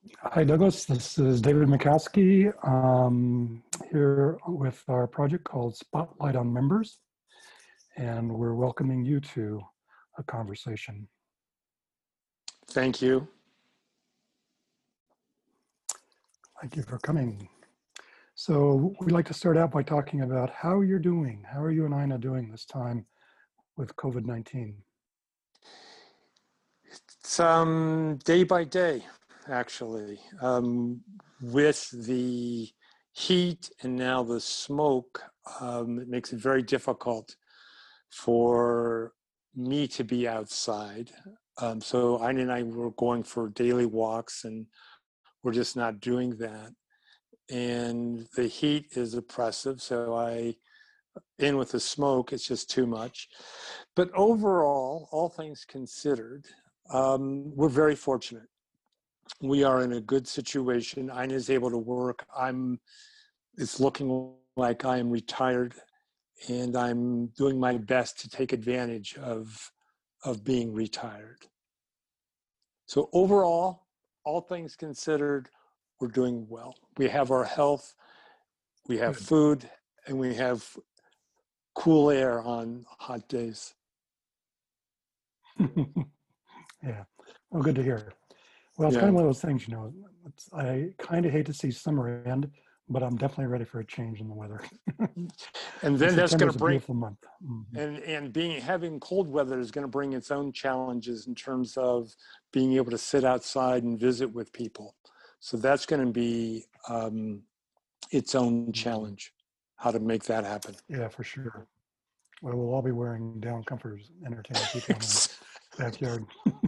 Hi, Douglas. This is David Mikowski here with our project called Spotlight on Members, and we're welcoming you to a conversation. Thank you. Thank you for coming. So we'd like to start out by talking about how you're doing. How are you and Ina doing this time with COVID-19? It's day by day, actually. With the heat and now the smoke, it makes it very difficult for me to be outside. So Ina and I were going for daily walks, and we're just not doing that. And the heat is oppressive, so in with the smoke, it's just too much. But overall, all things considered, we're very fortunate. We are in a good situation. Ina is able to work. It's looking like I am retired, and I'm doing my best to take advantage of being retired. So overall, all things considered, we're doing well. We have our health, we have food, and we have cool air on hot days. Yeah, well, good to hear. Well, it's kind of one of those things, you know, I kind of hate to see summer end, but I'm definitely ready for a change in the weather. And then that's going to bring, a beautiful month. Mm-hmm. and having cold weather is going to bring its own challenges in terms of being able to sit outside and visit with people. So that's going to be its own challenge, how to make that happen. Yeah, for sure. Well, we'll all be wearing down comforters, entertaining people in the backyard.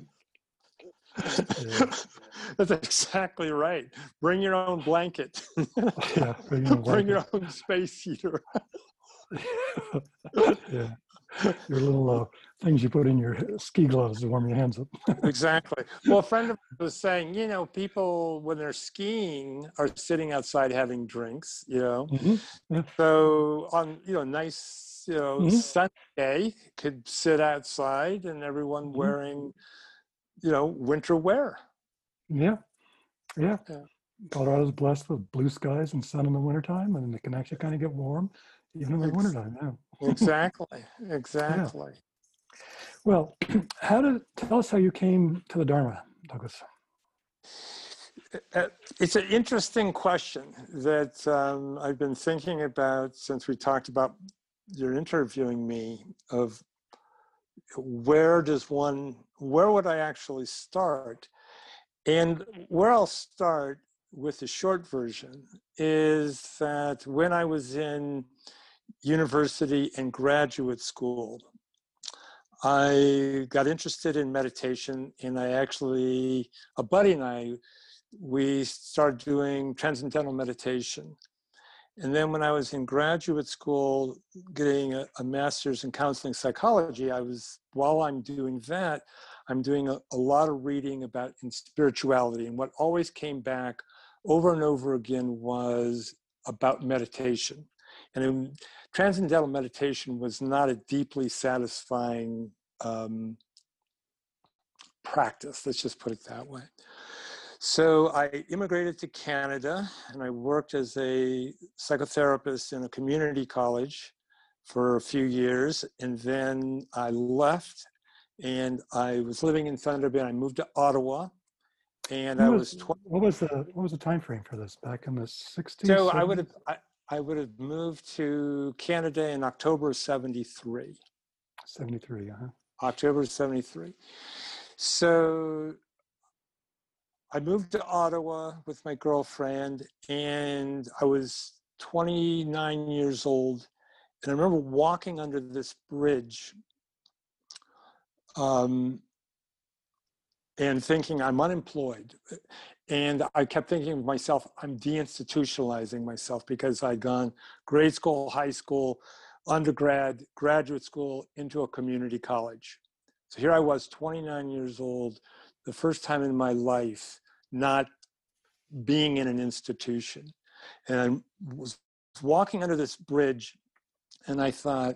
Yeah. That's exactly right. Bring your own blanket. Yeah, bring your own space heater. Yeah, your little things you put in your ski gloves to warm your hands up. Exactly. Well, a friend of mine was saying, you know, people when they're skiing are sitting outside having drinks, you know. Mm-hmm. Yeah. So on, nice, sunny day, could sit outside and everyone wearing, winter wear. Yeah. Colorado's blessed with blue skies and sun in the wintertime, and it can actually kind of get warm even in the wintertime. Yeah. Exactly. Yeah. Well, tell us how you came to the Dharma, Douglas. It's an interesting question that I've been thinking about since we talked about your interviewing me, of where would I actually start? And where I'll start with the short version is that when I was in university and graduate school, I got interested in meditation, and a buddy and I, we started doing transcendental meditation. And then when I was in graduate school getting a master's in counseling psychology, while I'm doing that, I'm doing a lot of reading about spirituality. And what always came back over and over again was about meditation. And transcendental meditation was not a deeply satisfying practice, let's just put it that way. So I immigrated to Canada, and I worked as a psychotherapist in a community college for a few years. And then I left, and I was living in Thunder Bay. I moved to Ottawa, and what was the time frame for this, back in the 60s? So 70s? I would have moved to Canada in October of 73. 73, October 73. So I moved to Ottawa with my girlfriend, and I was 29 years old. And I remember walking under this bridge and thinking, I'm unemployed. And I kept thinking of myself, I'm deinstitutionalizing myself, because I'd gone grade school, high school, undergrad, graduate school, into a community college. So here I was, 29 years old, the first time in my life not being in an institution. And I was walking under this bridge, and I thought,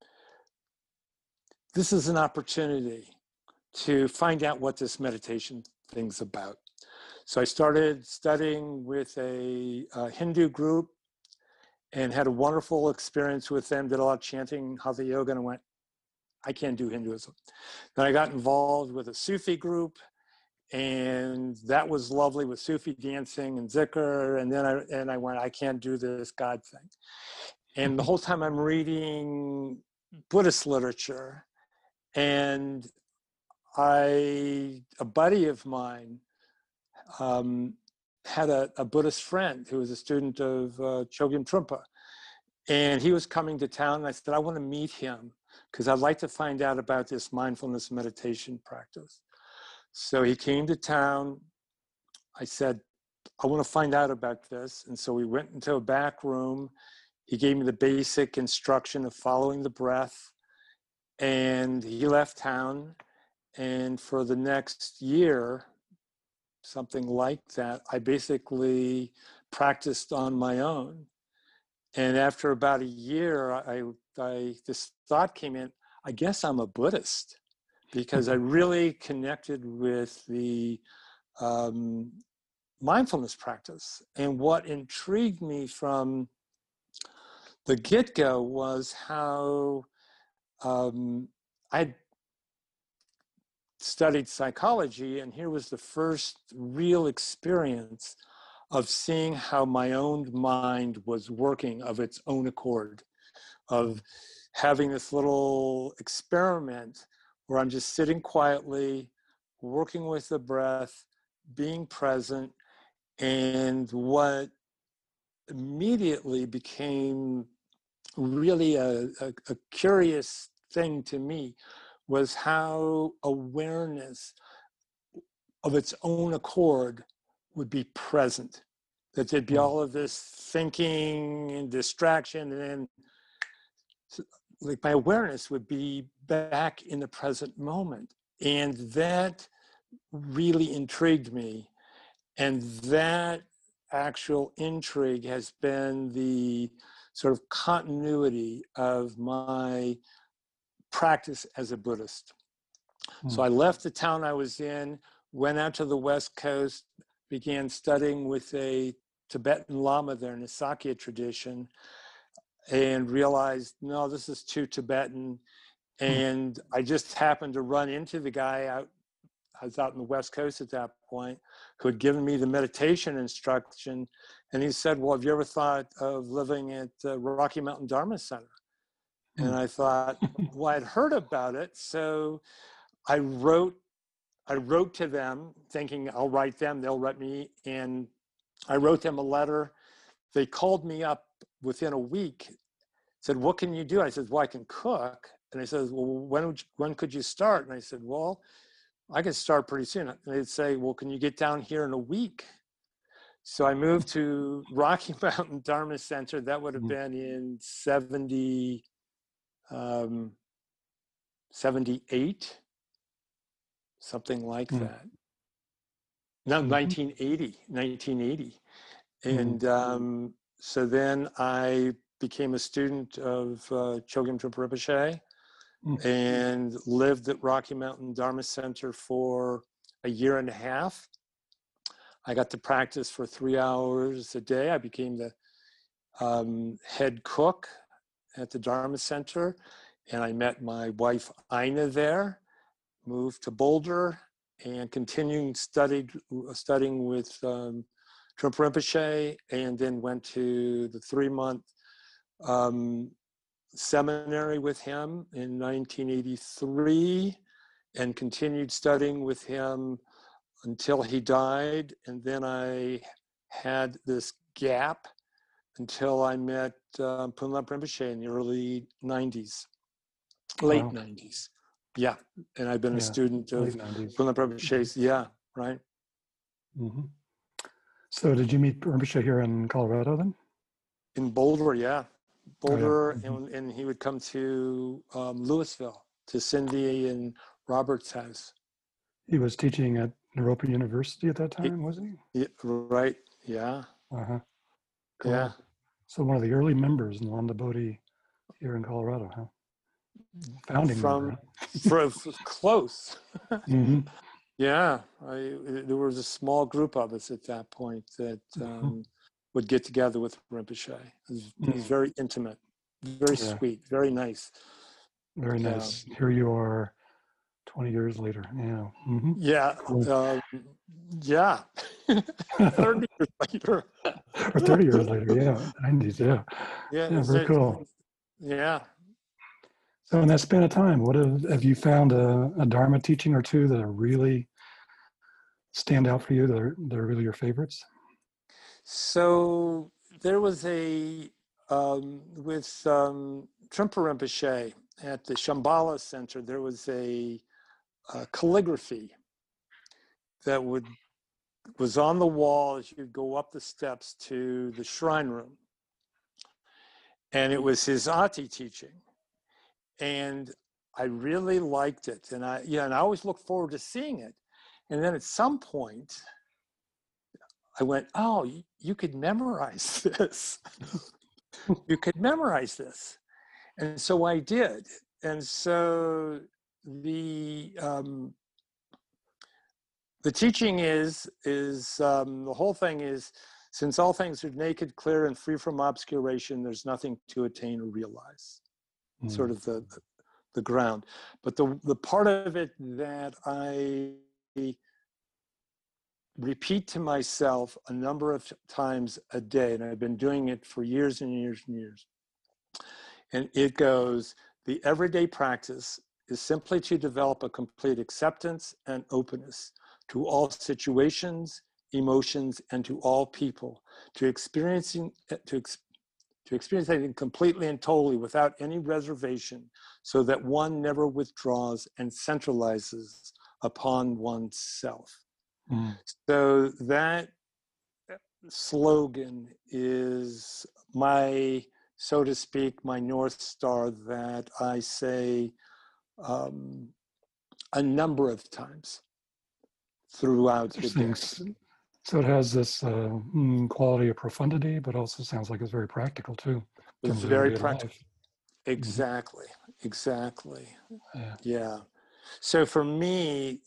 this is an opportunity to find out what this meditation thing's about. So I started studying with a Hindu group and had a wonderful experience with them, did a lot of chanting, hatha yoga, and I went, I can't do Hinduism. Then I got involved with a Sufi group, and that was lovely with Sufi dancing and zikr. And then I went, I can't do this God thing. And the whole time I'm reading Buddhist literature, and a buddy of mine had a Buddhist friend who was a student of Chogyam Trungpa. And he was coming to town, and I said, I want to meet him because I'd like to find out about this mindfulness meditation practice. So he came to town. I said, I want to find out about this. And so we went into a back room. He gave me the basic instruction of following the breath. And he left town. And for the next year, something like that, I basically practiced on my own. And after about a year, this thought came in, I guess I'm a Buddhist, because I really connected with the mindfulness practice. And what intrigued me from the get-go was how I'd studied psychology, and here was the first real experience of seeing how my own mind was working of its own accord, of having this little experiment where I'm just sitting quietly, working with the breath, being present, and what immediately became really a curious thing to me was how awareness of its own accord would be present, that there'd be all of this thinking and distraction, and then like my awareness would be back in the present moment. And that really intrigued me. And that actual intrigue has been the sort of continuity of my practice as a Buddhist. So I left the town I was in, went out to the West Coast, began studying with a Tibetan Lama there in the Sakya tradition, and realized, no, this is too Tibetan. And I just happened to run into the guy I was out in the West Coast at that point, who had given me the meditation instruction. And he said, well, have you ever thought of living at Rocky Mountain Dharma Center? And I thought, well, I'd heard about it. So I wrote to them thinking I'll write them, they'll write me. And I wrote them a letter. They called me up within a week, said, what can you do? I said, well, I can cook. And they said, well, when could you start? And I said, well, I could start pretty soon. And they'd say, well, can you get down here in a week? So I moved to Rocky Mountain Dharma Center. That would have been in 78, something like that. No, 1980. And so then I became a student of Chogyam Trungpa Rinpoche and lived at Rocky Mountain Dharma Center for a year and a half. I got to practice for 3 hours a day. I became the head cook at the Dharma Center, and I met my wife Ina there, moved to Boulder, and continuing studying with Trungpa Rinpoche, and then went to the 3-month seminary with him in 1983, and continued studying with him until he died. And then I had this gap until I met Punlap Rinpoche in the early 90s, late 90s. Yeah, and I've been a student of Punlap Rinpoche's, right. So did you meet Rinpoche here in Colorado then? In Boulder, yeah. Boulder, and he would come to Louisville, to Cindy and Robert's house. He was teaching at Naropa University at that time, wasn't he? Yeah, right, yeah. Cool. Yeah. So one of the early members in Landa Bodhi here in Colorado, huh? Founding member, huh? Close. Yeah, there was a small group of us at that point that would get together with Rinpoche. It was very intimate, very Yeah, sweet, very nice. very Yeah, nice. Here you are 20 years later. Yeah. yeah, Cool. yeah. 30 years later. Or 30 years later. Yeah. 90s. Yeah. Yeah, Yeah. Very cool. yeah. So in that span of time, what have you found a Dharma teaching or two that really stand out for you? That are really your favorites? So there was with Trungpa Rinpoche at the Shambhala Center, there was a calligraphy that was on the wall as you go up the steps to the shrine room. And it was his Ati teaching. And I really liked it. And I always look forward to seeing it. And then at some point, I went, oh, you could memorize this. You could memorize this. And so I did. And so the teaching is the whole thing is, since all things are naked, clear, and free from obscuration, there's nothing to attain or realize. Sort of the ground. But the part of it that I repeat to myself a number of times a day, and I've been doing it for years and years and years. And it goes, the everyday practice is simply to develop a complete acceptance and openness to all situations, emotions, and to all people, to experiencing completely and totally without any reservation, so that one never withdraws and centralizes upon oneself. So that slogan is my, so to speak, my North Star that I say a number of times throughout the day. So it has this quality of profundity, but also sounds like it's very practical too. It's very practical. Exactly. Exactly. Yeah. So for me,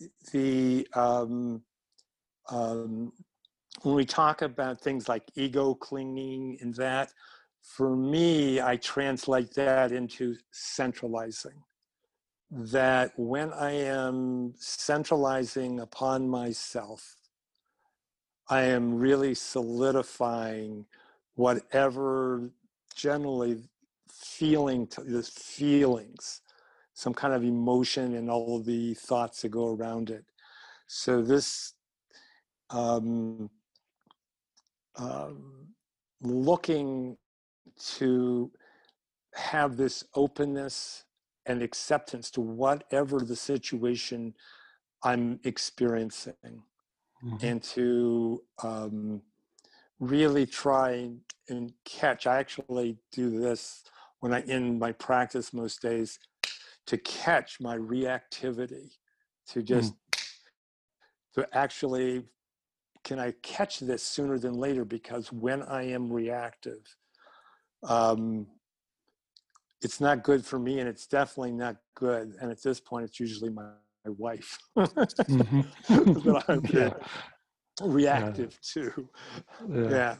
when we talk about things like ego clinging and that, for me, I translate that into centralizing. That when I am centralizing upon myself, I am really solidifying whatever generally this feelings, some kind of emotion and all of the thoughts that go around it. So this looking to have this openness and acceptance to whatever the situation I'm experiencing, and to really try and catch. I actually do this when in my practice most days, to catch my reactivity, to just to actually, can I catch this sooner than later? Because when I am reactive, it's not good for me, and it's definitely not good. And at this point, it's usually my wife that I'm reactive to. Yeah.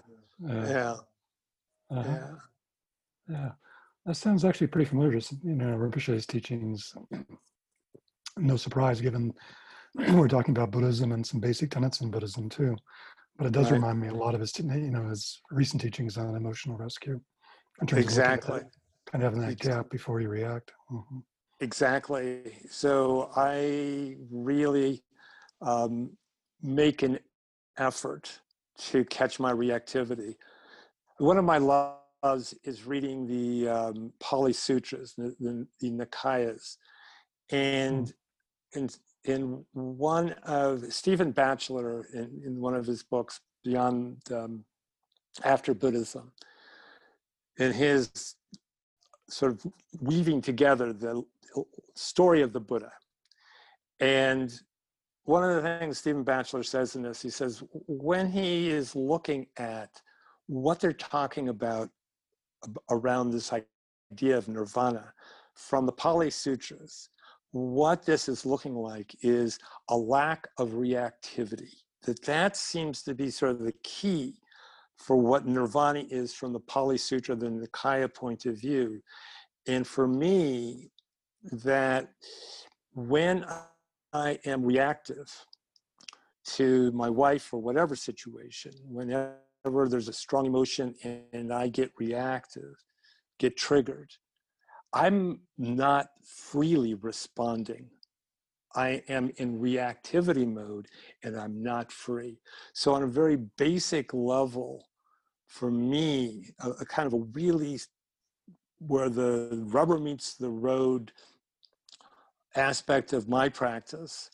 That sounds actually pretty familiar to Rinpoche's teachings. No surprise, given we're talking about Buddhism and some basic tenets in Buddhism too. But it does remind me a lot of his recent teachings on emotional rescue, in terms of kind of having that gap before you react. Exactly. So I really make an effort to catch my reactivity. One of my loves is reading the Pali Sutras, the Nikayas, and in one of Stephen Batchelor, in one of his books, Beyond After Buddhism, in his sort of weaving together the story of the Buddha. And one of the things Stephen Batchelor says in this, he says, when he is looking at what they're talking about around this idea of nirvana from the Pali Sutras, what this is looking like is a lack of reactivity. That seems to be sort of the key for what nirvana is from the Pali Sutra, the Nikaya point of view. And for me, that when I am reactive to my wife or whatever situation, whenever there's a strong emotion and I get reactive, get triggered, I'm not freely responding. I am in reactivity mode and I'm not free. So on a very basic level, for me, a kind of a really where the rubber meets the road aspect of my practice,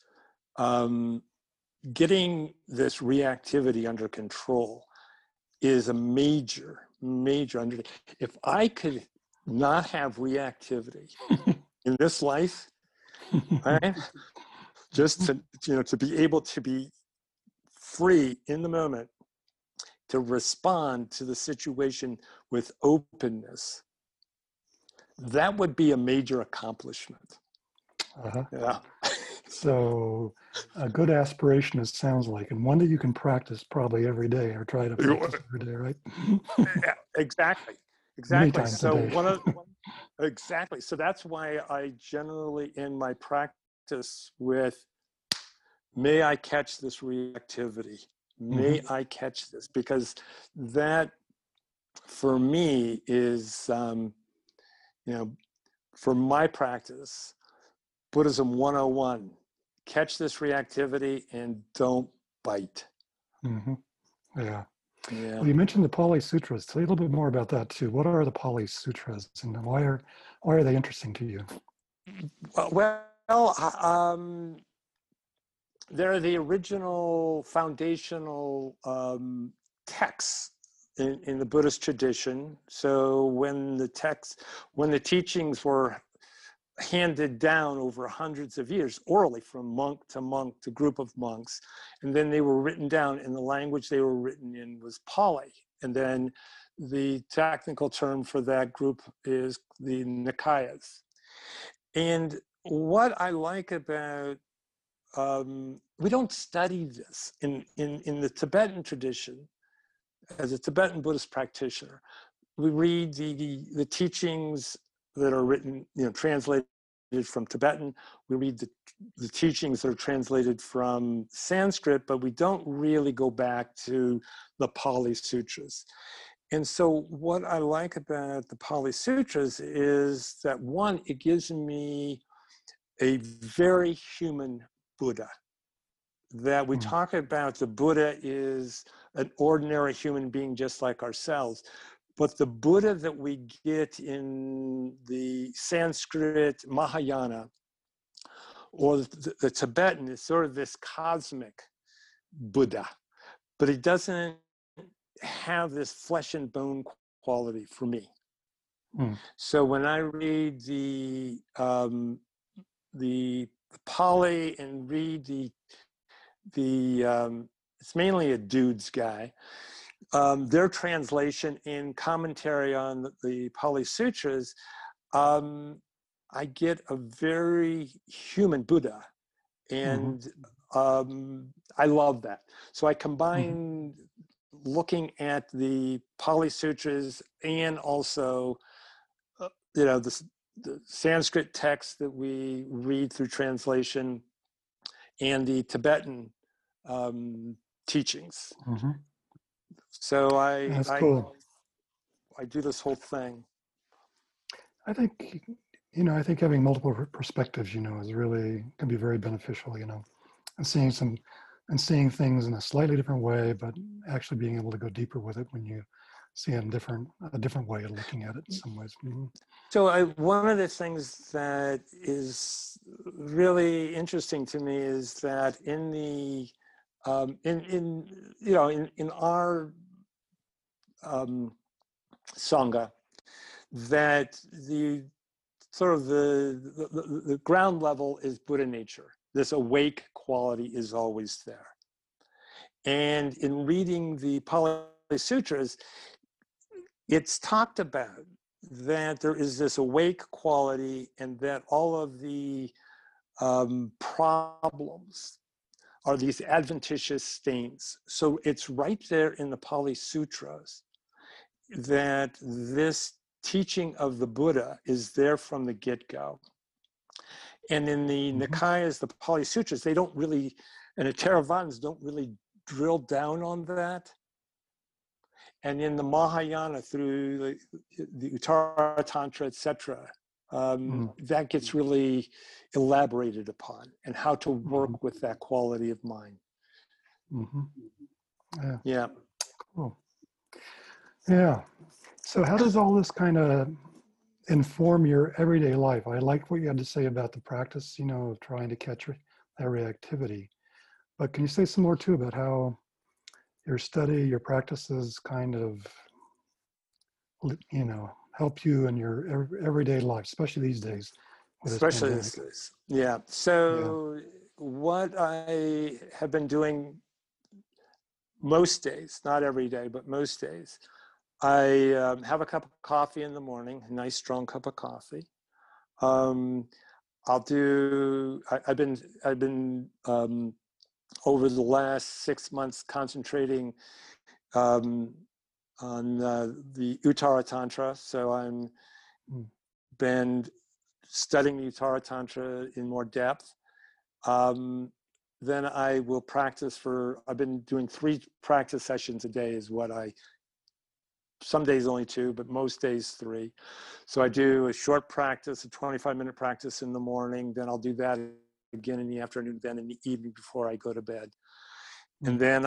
getting this reactivity under control is a major, major undertaking. If I could not have reactivity in this life, right? Just to be able to be free in the moment, to respond to the situation with openness, that would be a major accomplishment. Uh-huh. Yeah. So a good aspiration, it sounds like, and one that you can practice probably every day or try to practice every day, right? Yeah, exactly. Many Exactly. times So a day. exactly. So that's why I generally in my practice with, may I catch this reactivity? May I catch this? Because that for me is, for my practice, Buddhism 101, catch this reactivity and don't bite. Mm-hmm. Yeah. Yeah. Well, you mentioned the Pali Sutras. Tell me a little bit more about that too. What are the Pali Sutras, and why are they interesting to you? They're the original foundational texts in the Buddhist tradition. So when the teachings were handed down over hundreds of years orally from monk to group of monks, and then they were written down, and the language they were written in was Pali. And then the technical term for that group is the Nikayas. And what I like about, we don't study this in the Tibetan tradition. As a Tibetan Buddhist practitioner, we read the teachings that are written, translated from Tibetan. We read the teachings that are translated from Sanskrit, but we don't really go back to the Pali Sutras. And so what I like about the Pali Sutras is that, one, it gives me a very human Buddha. That we talk about the Buddha is an ordinary human being just like ourselves. But the Buddha that we get in the Sanskrit Mahayana or the Tibetan is sort of this cosmic Buddha, but he doesn't have this flesh and bone quality for me. So when I read the Pali and read it's mainly a dude's guy, their translation and commentary on the Pali Sutras, I get a very human Buddha. And I love that. So I combine looking at the Pali Sutras and also, the Sanskrit text that we read through translation and the Tibetan teachings. So That's cool. I do this whole thing. I think, I think having multiple perspectives, is really can be very beneficial, and seeing things in a slightly different way, but actually being able to go deeper with it when you see a different way of looking at it in some ways. So one of the things that is really interesting to me is that in the in our Sangha, that the sort of the ground level is Buddha nature. This awake quality is always there. And in reading the Pali Sutras, it's talked about that there is this awake quality and that all of the problems are these adventitious stains. So it's right there in the Pali Sutras that this teaching of the Buddha is there from the get-go. And in the Nikayas, the Pali Sutras, they don't really, and the Theravadins don't really drill down on that. And in the Mahayana, through the Uttara Tantra, etc., that gets really elaborated upon, and how to work with that quality of mind. Yeah. Yeah. Cool. Yeah. So how does all this kind of inform your everyday life? I like what you had to say about the practice, you know, of trying to catch that reactivity. But can you say some more too about how your study, your practices kind of, you know, help you in your everyday life, especially these days with this Especially pandemic? these days. Yeah. So what I have been doing most days, not every day, but most days, I have a cup of coffee in the morning, a nice strong cup of coffee. I've been over the last 6 months concentrating on the Uttara Tantra. So I'm been studying the Uttara Tantra in more depth. Then I will practice I've been doing 3 practice sessions a day is what some days only 2, but most days 3. So I do a short practice, a 25-minute practice in the morning, then I'll do that again in the afternoon, then in the evening before I go to bed. And then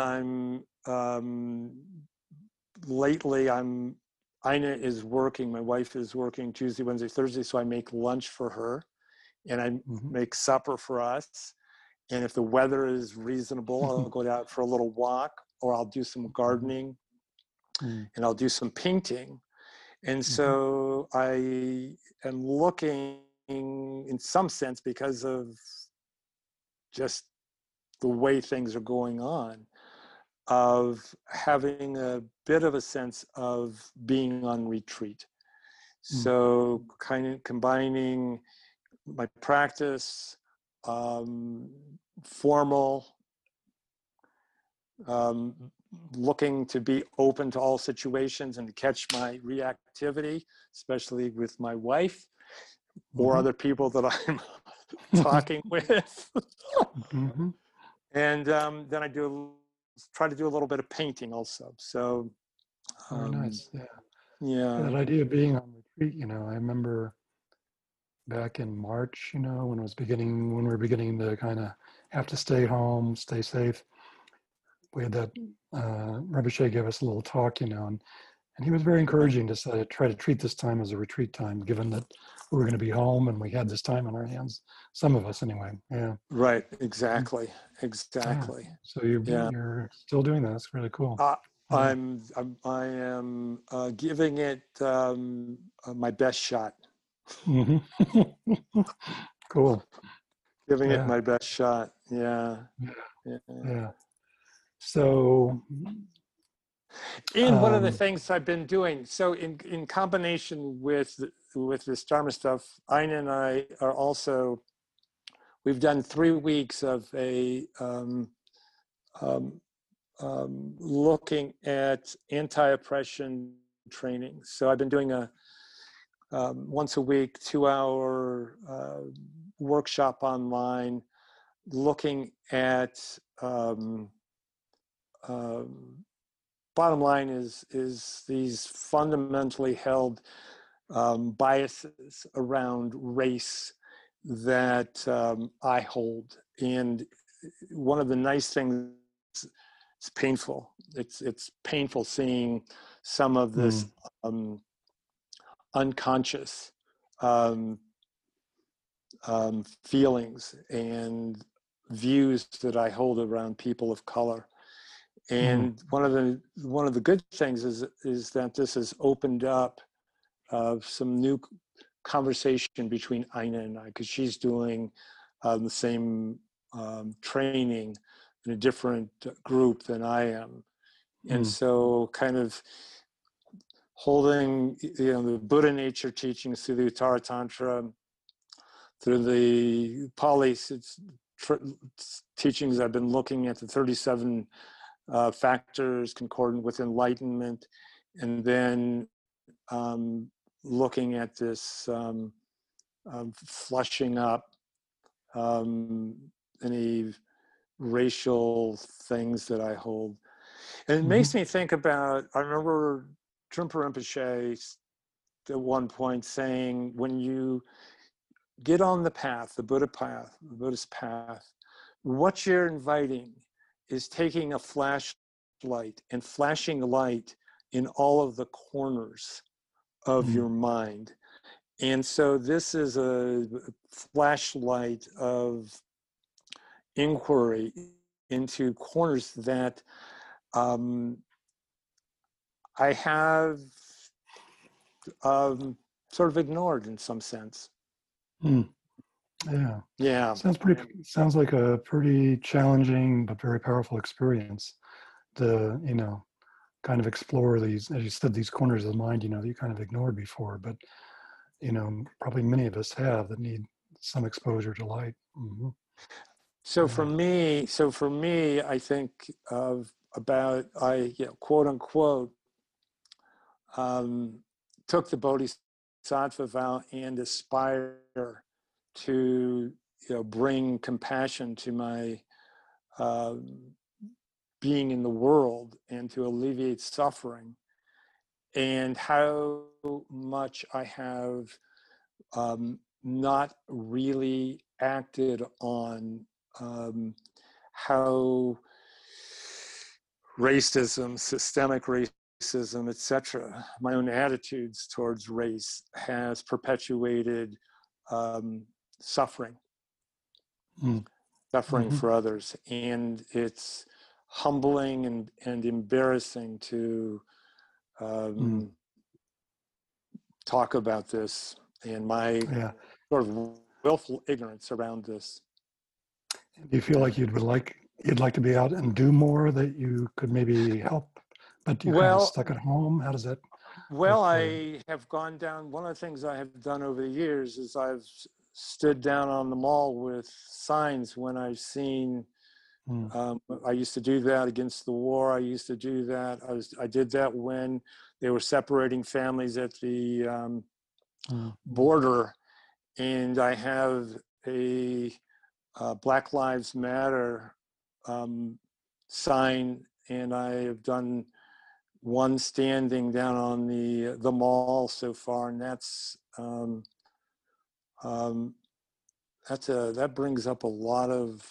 lately Ina is working, my wife is working Tuesday, Wednesday, Thursday, so I make lunch for her and I make supper for us. And if the weather is reasonable, I'll go out for a little walk, or I'll do some gardening and I'll do some painting. And so I am looking, in some sense, because of just the way things are going on, of having a bit of a sense of being on retreat. So kind of combining my practice, formal, looking to be open to all situations and to catch my reactivity, especially with my wife or other people that I'm talking with. And then I try to do a little bit of painting also. So very nice. Yeah. That idea of being on retreat, you know, I remember back in March, you know, when we were beginning to kind of have to stay home, stay safe. We had that, Rinpoche gave us a little talk, you know, and he was very encouraging to say, try to treat this time as a retreat time, given that we were going to be home and we had this time on our hands. Some of us anyway. Yeah. Right. Exactly. Exactly. Yeah. So you're still doing that. That's really cool. I am giving it my best shot. Cool. Giving it my best shot. Yeah. So, and one of the things I've been doing, so in combination with this Dharma stuff, Ina and I are also, we've done 3 weeks of a looking at anti-oppression training. So I've been doing a once a week, 2-hour workshop online, looking at bottom line is these fundamentally held biases around race that I hold. And one of the nice things, it's painful. It's painful seeing some of this unconscious feelings and views that I hold around people of color. And one of the good things is that this has opened up some new conversation between Ina and I, because she's doing the same training in a different group than I am. And so kind of holding, you know, the Buddha nature teachings through the Uttara Tantra, through the Pali teachings, I've been looking at the 37 factors concordant with enlightenment, and then looking at this flushing up any racial things that I hold. And it makes me think about, I remember Trungpa Rinpoche at one point saying, when you get on the path, the Buddhist path, what you're inviting is taking a flashlight and flashing light in all of the corners of your mind. And so this is a flashlight of inquiry into corners that I have sort of ignored in some sense. Yeah. Yeah. Sounds like a pretty challenging but very powerful experience to, kind of explore these, as you said, these corners of the mind, that you kind of ignored before, but, probably many of us have that need some exposure to light. So for me, I think about, quote unquote, took the Bodhisattva vow and aspire to, bring compassion to my being in the world and to alleviate suffering, and how much I have not really acted on how racism, systemic racism, etc., my own attitudes towards race has perpetuated suffering for others. And it's humbling and embarrassing to talk about this and my sort of willful ignorance around this. Do you feel like you'd like to be out and do more, that you could maybe help, but you kind of stuck at home? How does that? Well, I have gone down. One of the things I have done over the years is I've stood down on the mall with signs when I've seen. I used to do that against the war. I used to do that. I did that when they were separating families at the border, and I have a Black Lives Matter sign, and I have done one standing down on the mall so far, and that brings up a lot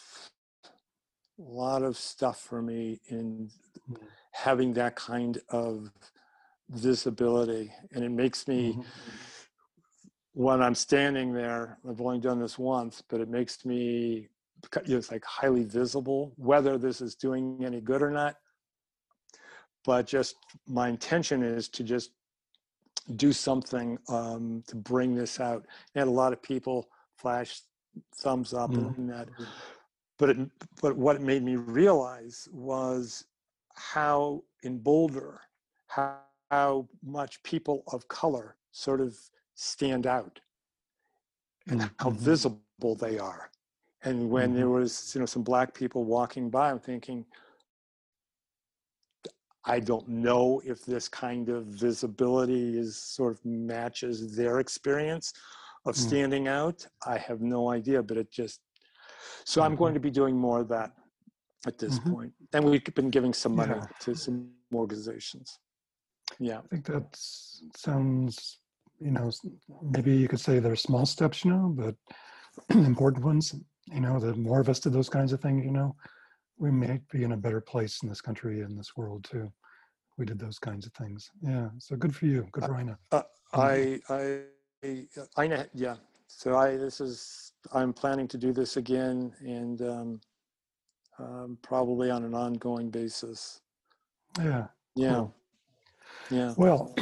of stuff for me in having that kind of visibility. And it makes me, when I'm standing there, I've only done this once, but it makes me, it's like highly visible, whether this is doing any good or not. But just my intention is to just do something to bring this out. I had a lot of people flash thumbs up and that. But what it made me realize was how in Boulder, how much people of color sort of stand out and how visible they are. And when there was, some Black people walking by, I'm thinking, I don't know if this kind of visibility is sort of matches their experience of standing out. I have no idea, but it just, so I'm going to be doing more of that at this point. And we've been giving some money to some organizations. Yeah. I think that sounds, maybe you could say they're small steps, but important ones, the more of us do those kinds of things, we may be in a better place in this country, in this world too. We did those kinds of things. Yeah. So good for you. Good for Ina. I know. Yeah. So I'm planning to do this again, and probably on an ongoing basis. Yeah. Yeah. Cool. Yeah. Well,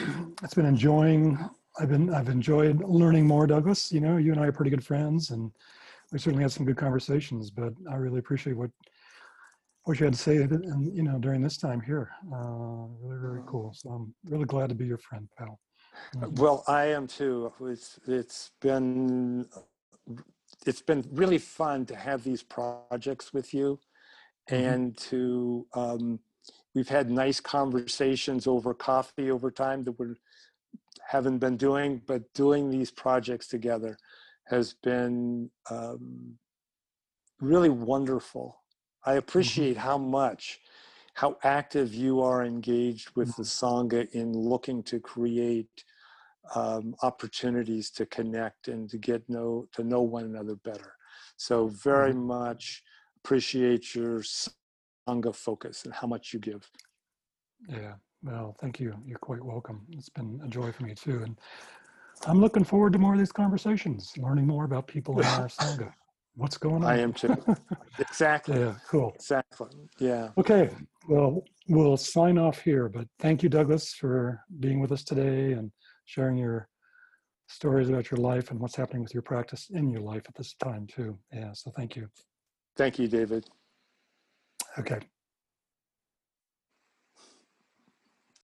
I've enjoyed learning more, Douglas. You and I are pretty good friends, and we certainly had some good conversations, but I really appreciate what you had to say, and during this time here. Really, really cool. So I'm really glad to be your friend, pal. Well, I am too. It's been it's been really fun to have these projects with you, and to we've had nice conversations over coffee over time that we haven't been doing, but doing these projects together has been really wonderful. I appreciate how active you are engaged with the Sangha in looking to create opportunities to connect and to to know one another better. So very much appreciate your Sangha focus and how much you give. Yeah, well, thank you. You're quite welcome. It's been a joy for me too. And I'm looking forward to more of these conversations, learning more about people in our Sangha. What's going I on? am too. Exactly. Yeah, cool. Exactly. Yeah. Okay, well, we'll sign off here, but thank you, Douglas, for being with us today and sharing your stories about your life and what's happening with your practice in your life at this time too. Yeah, so thank you. Thank you, David. Okay.